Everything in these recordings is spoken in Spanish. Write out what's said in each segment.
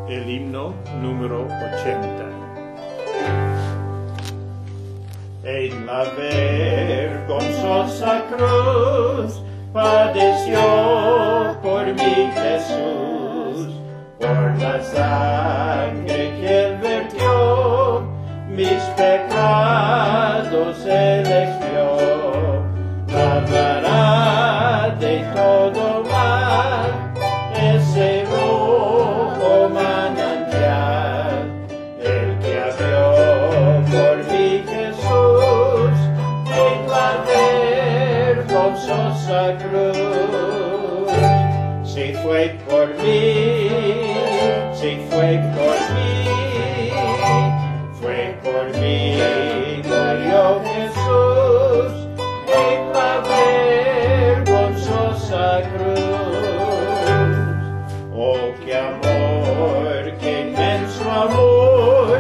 El himno número 80. En la vergonzosa cruz padeció por mí Jesús, por la sangre que él vertió, mis pecados él expió, lavará de todo mal ese rojo manantial, el que abrió por mí Jesús en la vergonzosa cruz. Si fue por mí, si fue por mí, fue por mí, murió Jesús en la vergonzosa cruz. Oh, qué amor, qué inmenso amor,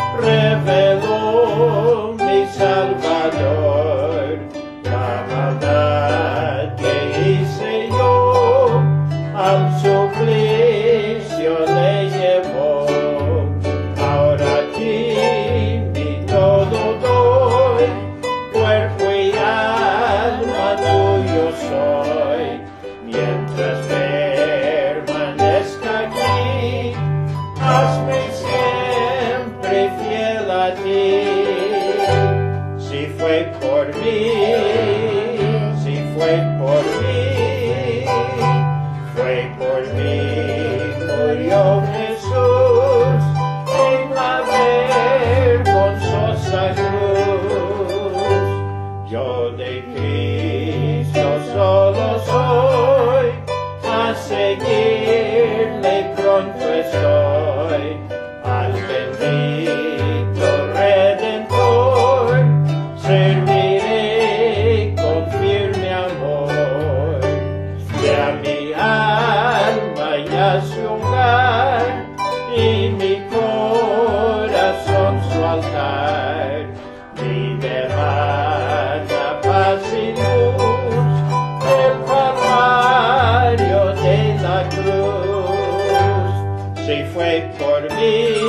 reveló mi Salvador. La maldad que hice yo al suplicio le llevó. Ahora a ti mi todo doy, cuerpo y alma tuyo soy. Mientras permanezca aquí, hazme siempre fiel a ti. Si fue por mí, si fue por mí, fue por mí, murió Jesús en la vergonzosa cruz. Yo de Cristo solo soy, a seguirle pronto estoy, al bendito Redentor serviré con firme amor. Ya mi alma ya su hogar y mi corazón su altar, mi hermana paz y luz, el Calvario de la cruz. Si fue por mí,